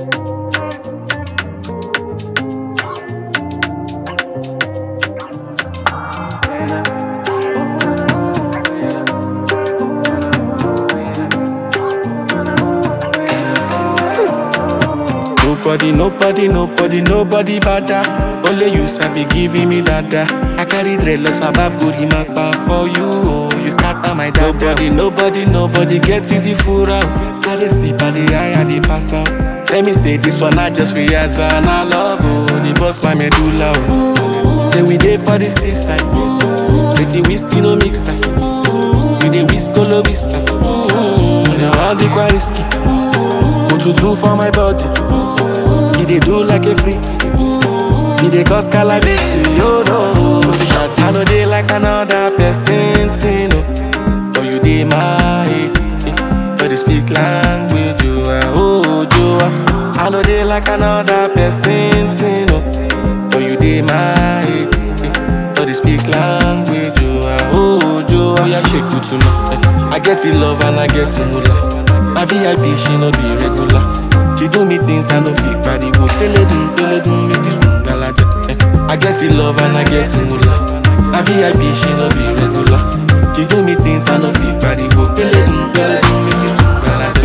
Nobody better. Only you sabi giving me dada. I carry dreadlocks about booty mapa for you. Oh, you scatter my dada. Nobody gets it the full out. I dey see by the eye, I dey pass out. Let me say this one, I just realize and I love oh, the boss my medulla. Oh. Say we dey for the seaside. Pretty whiskey no mix side. We dey whiskolo whisker. Now all the quite risky. Put to for my body. He dey do like a freak. He dey cause calamity, oh no. I know they like another person, no. For you dey my head, but they speak language, oh, I know they like another person, no. For you dey my head, but they speak language, oh, yeah, shake good to me. I get in love and I get in moolah. My VIP, she no be regular. She do me things I no feel body go Teledum, make this ngalaja. I get in love and I get in moolah. My VIP, she no be regular. She do me things I no feel body go Teledum, make this ngalaja.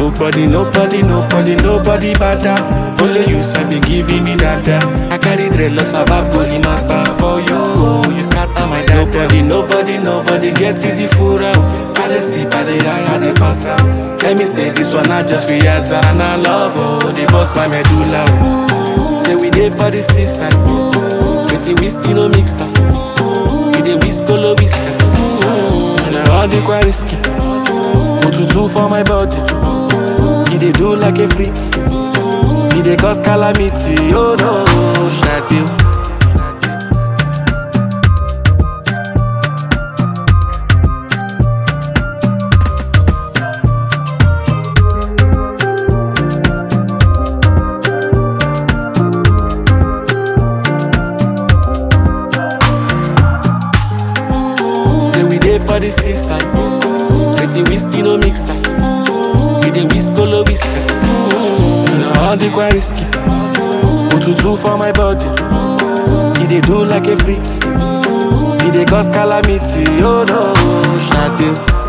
Nobody better. Only you sabi giving me dada. I carry dreadlocks about body mapa for you. Oh, you scatter my dada. Nobody gets it the full out. I dey see by the eye, I dey pass out. Let me say this one, I just realize and I love oh, the boss my medulla. Oh. Say we dey for the seaside. Pretty whiskey no mixer. We dey whiskolo whisker. Now all the quite risky. Put to for my body. He dey do like a freak. He dey cause calamity. Oh no, Shadil. For the seaside, pretty whiskey no mixer. We dey whiskolo whisker. All the quite risky. Put to for my body. He dey do like a freak. He dey cause calamity. Oh no, Shadil.